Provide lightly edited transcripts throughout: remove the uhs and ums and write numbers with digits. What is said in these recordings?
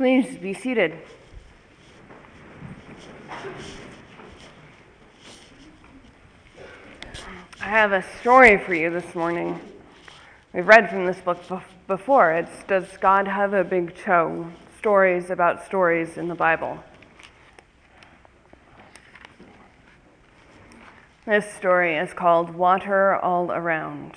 Please be seated. I have a story for you this morning. We've read from this book before. It's Does God Have a Big Toe? Stories about stories in the Bible. This story is called Water All Around.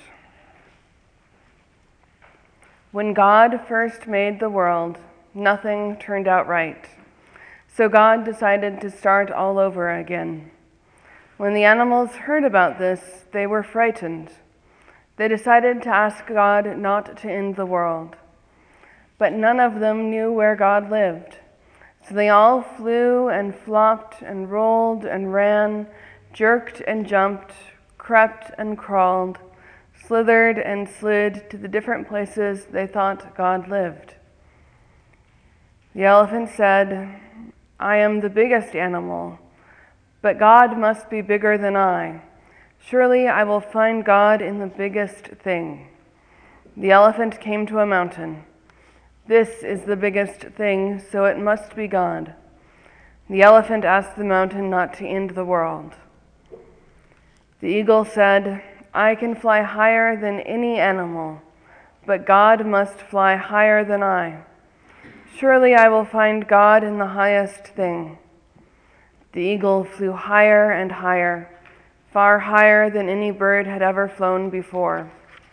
When God first made the world, nothing turned out right. So God decided to start all over again. When the animals heard about this, they were frightened. They decided to ask God not to end the world. But none of them knew where God lived. So they all flew and flopped and rolled and ran, jerked and jumped, crept and crawled, slithered and slid to the different places they thought God lived. The elephant said, "I am the biggest animal, but God must be bigger than I. Surely I will find God in the biggest thing." The elephant came to a mountain. "This is the biggest thing, so it must be God." The elephant asked the mountain not to end the world. The eagle said, "I can fly higher than any animal, but God must fly higher than I. Surely I will find God in the highest thing." The eagle flew higher and higher, far higher than any bird had ever flown before.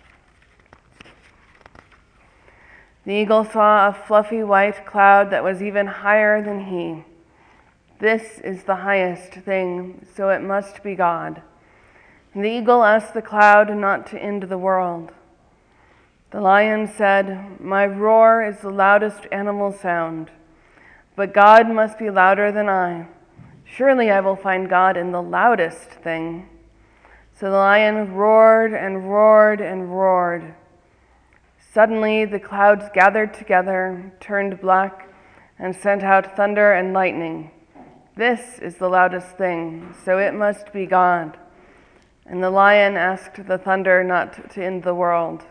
The eagle saw a fluffy white cloud that was even higher than he. "This is the highest thing, so it must be God." And the eagle asked the cloud not to end the world. The lion said, "My roar is the loudest animal sound, but God must be louder than I. Surely I will find God in the loudest thing." So the lion roared and roared and roared. Suddenly the clouds gathered together, turned black, and sent out thunder and lightning. "This is the loudest thing, so it must be God." And the lion asked the thunder not to end the world.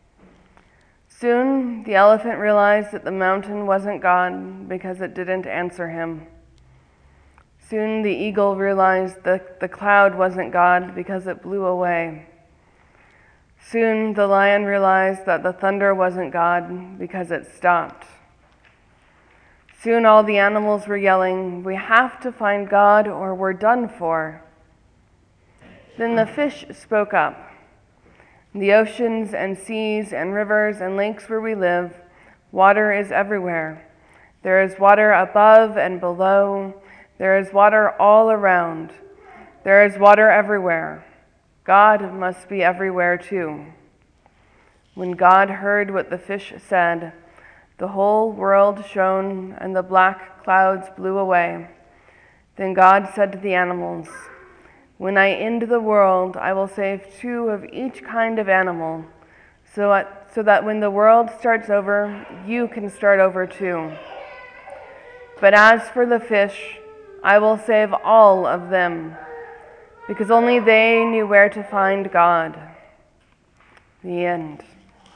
Soon the elephant realized that the mountain wasn't God because it didn't answer him. Soon the eagle realized that the cloud wasn't God because it blew away. Soon the lion realized that the thunder wasn't God because it stopped. Soon all the animals were yelling, "We have to find God or we're done for." Then the fish spoke up. "The oceans and seas and rivers and lakes where we live, water is everywhere. There is water above and below. There is water all around. There is water everywhere. God must be everywhere too." When God heard what the fish said, the whole world shone and the black clouds blew away. Then God said to the animals, "When I end the world, I will save 2 of each kind of animal, so that when the world starts over, you can start over too. But as for the fish, I will save all of them, because only they knew where to find God." The end.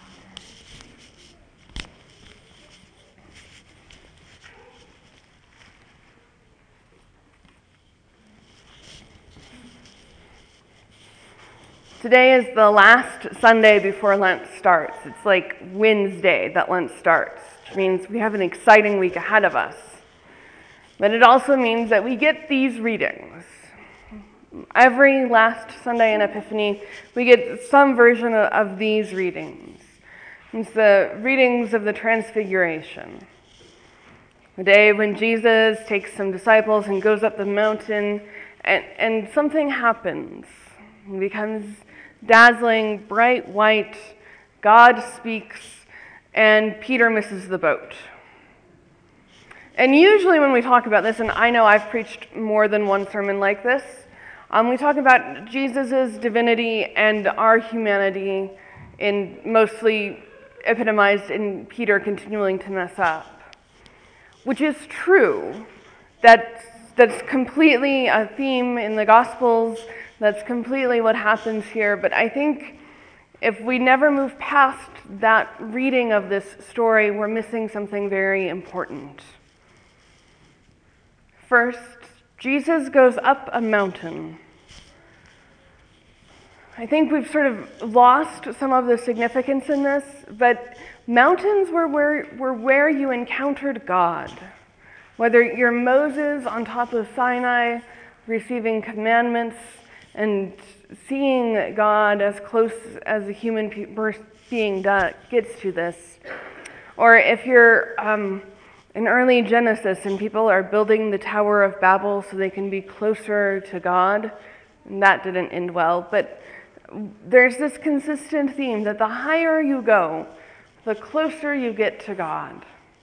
Today is the last Sunday before Lent starts. It's like Wednesday that Lent starts, which means we have an exciting week ahead of us. But it also means that we get these readings. Every last Sunday in Epiphany, we get some version of these readings. It's the readings of the Transfiguration. The day when Jesus takes some disciples and goes up the mountain, and something happens. He becomes dazzling, bright white. God speaks, and Peter misses the boat. And usually when we talk about this, and I know I've preached more than one sermon like this, we talk about Jesus' divinity and our humanity, in mostly epitomized in Peter continuing to mess up, which is true. That's completely a theme in the Gospels. That's completely what happens here. But I think If we never move past that reading of this story, we're missing something very important. First, Jesus goes up a mountain. I think we've sort of lost some of the significance in this, but mountains were where you encountered God. Whether you're Moses on top of Sinai, receiving commandments and seeing God as close as a human being gets to this, or if you're in early Genesis and people are building the Tower of Babel so they can be closer to God, and that didn't end well, but there's this consistent theme that the higher you go, the closer you get to God.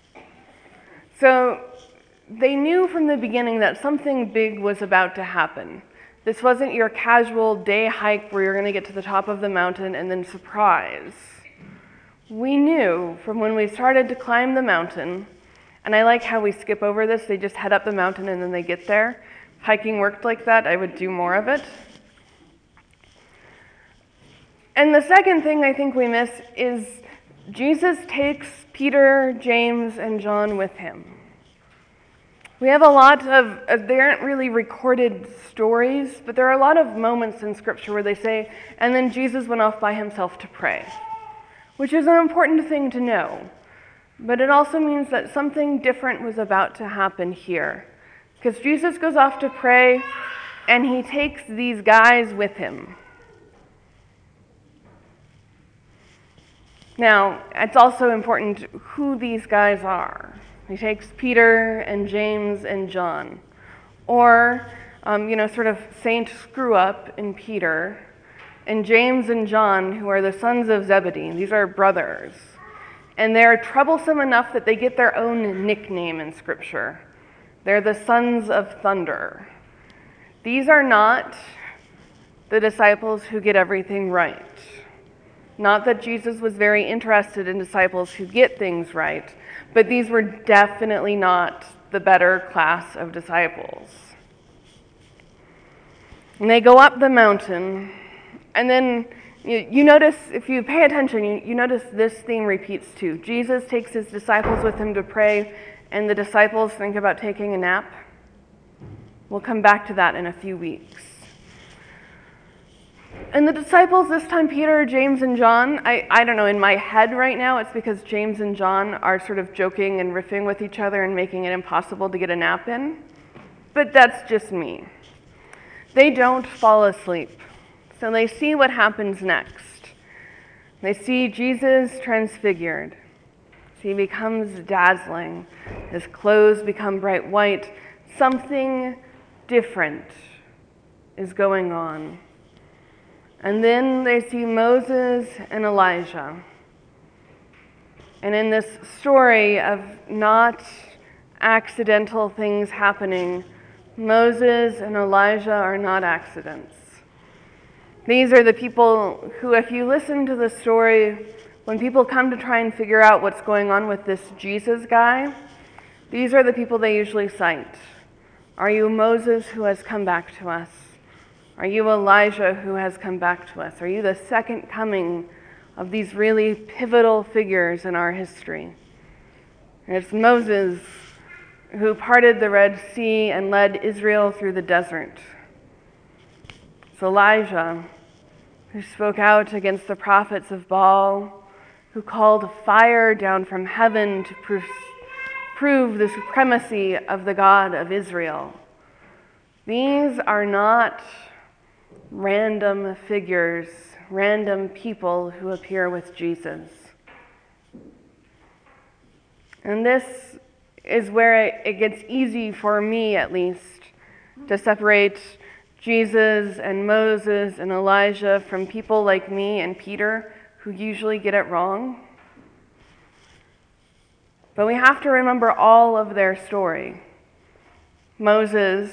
So they knew from the beginning that something big was about to happen. This wasn't your casual day hike where you're going to get to the top of the mountain and then surprise. We knew from when we started to climb the mountain, and I like how we skip over this, they just head up the mountain and then they get there. If hiking worked like that, I would do more of it. And the second thing I think we miss is Jesus takes Peter, James, and John with him. We have a lot of, they aren't really recorded stories, but there are a lot of moments in Scripture where they say, and then Jesus went off by himself to pray, which is an important thing to know. But it also means that something different was about to happen here. Because Jesus goes off to pray, and he takes these guys with him. Now, it's also important who these guys are. He takes Peter and James and John. Or, sort of Saint Screw-Up in Peter, and James and John, who are the sons of Zebedee. These are brothers. And they're troublesome enough that they get their own nickname in Scripture. They're the sons of thunder. These are not the disciples who get everything right. Not that Jesus was very interested in disciples who get things right, but these were definitely not the better class of disciples. And they go up the mountain, and then you notice, if you pay attention, you notice this theme repeats too. Jesus takes his disciples with him to pray, and the disciples think about taking a nap. We'll come back to that in a few weeks. And the disciples, this time Peter, James, and John, I don't know, in my head right now, it's because James and John are sort of joking and riffing with each other and making it impossible to get a nap in. But that's just me. They don't fall asleep. So they see what happens next. They see Jesus transfigured. He becomes dazzling. His clothes become bright white. Something different is going on. And then they see Moses and Elijah. And in this story of not accidental things happening, Moses and Elijah are not accidents. These are the people who, if you listen to the story, when people come to try and figure out what's going on with this Jesus guy, these are the people they usually cite. Are you Moses who has come back to us? Are you Elijah who has come back to us? Are you the second coming of these really pivotal figures in our history? And it's Moses who parted the Red Sea and led Israel through the desert. It's Elijah who spoke out against the prophets of Baal, who called fire down from heaven to prove the supremacy of the God of Israel. These are not random figures, random people who appear with Jesus. And this is where it gets easy for me, at least, to separate Jesus and Moses and Elijah from people like me and Peter who usually get it wrong. But we have to remember all of their story. Moses,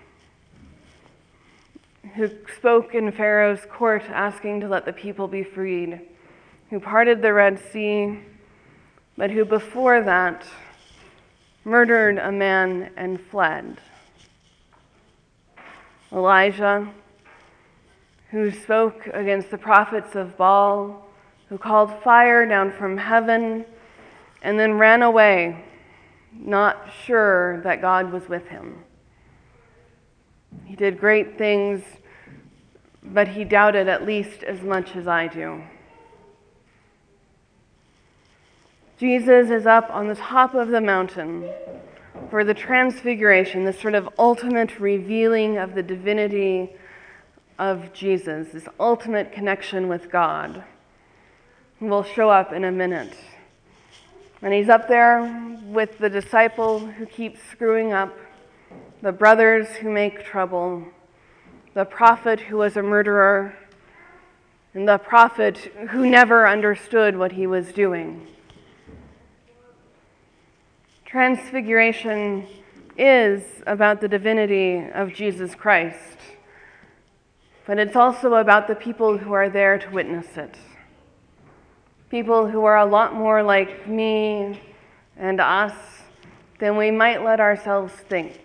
who spoke in Pharaoh's court asking to let the people be freed, who parted the Red Sea, but who before that murdered a man and fled. Elijah, who spoke against the prophets of Baal, who called fire down from heaven, and then ran away, not sure that God was with him. He did great things, but he doubted at least as much as I do. Jesus is up on the top of the mountain for the transfiguration, this sort of ultimate revealing of the divinity of Jesus, this ultimate connection with God. Will show up in a minute. And he's up there with the disciple who keeps screwing up, the brothers who make trouble, the prophet who was a murderer, and the prophet who never understood what he was doing. Transfiguration is about the divinity of Jesus Christ, but it's also about the people who are there to witness it. People who are a lot more like me and us than we might let ourselves think.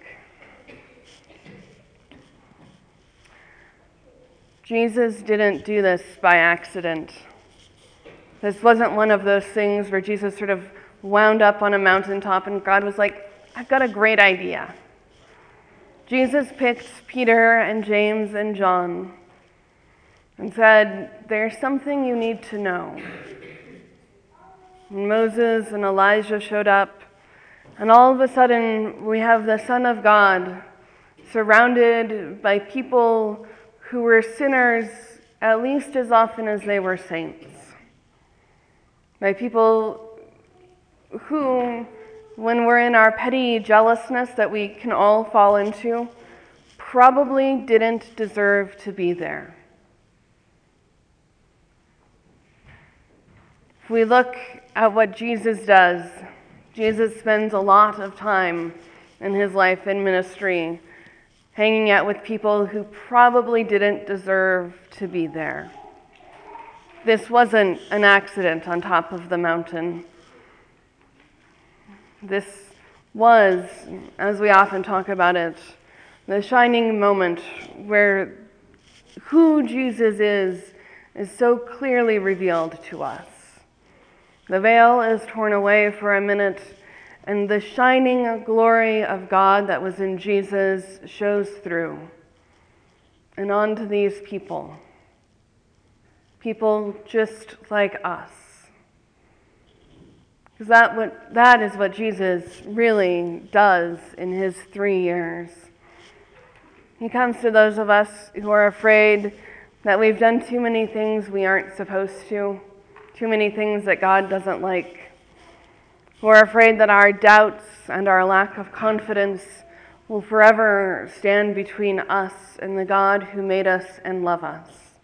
Jesus didn't do this by accident. This wasn't one of those things where Jesus sort of wound up on a mountaintop and God was like, I've got a great idea. Jesus picked Peter and James and John and said, there's something you need to know. And Moses and Elijah showed up, and all of a sudden we have the Son of God surrounded by people who were sinners at least as often as they were saints. By people who, when we're in our petty jealousness that we can all fall into, probably didn't deserve to be there. If we look at what Jesus does, Jesus spends a lot of time in his life and ministry hanging out with people who probably didn't deserve to be there. This wasn't an accident on top of the mountain. This was, as we often talk about it, the shining moment where who Jesus is so clearly revealed to us. The veil is torn away for a minute, and the shining glory of God that was in Jesus shows through and onto these people. People just like us. Because that is what Jesus really does in his 3 years. He comes to those of us who are afraid that we've done too many things we aren't supposed to, too many things that God doesn't like. Who are afraid that our doubts and our lack of confidence will forever stand between us and the God who made us and loves us.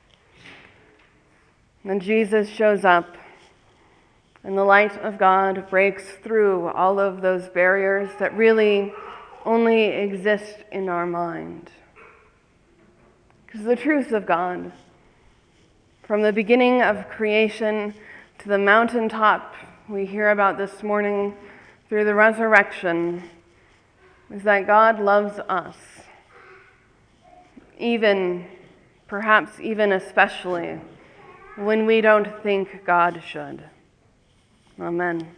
And Jesus shows up, and the light of God breaks through all of those barriers that really only exist in our mind. Because the truth of God, from the beginning of creation to the mountaintop we hear about this morning through the resurrection, is that God loves us, perhaps even especially, when we don't think God should. Amen.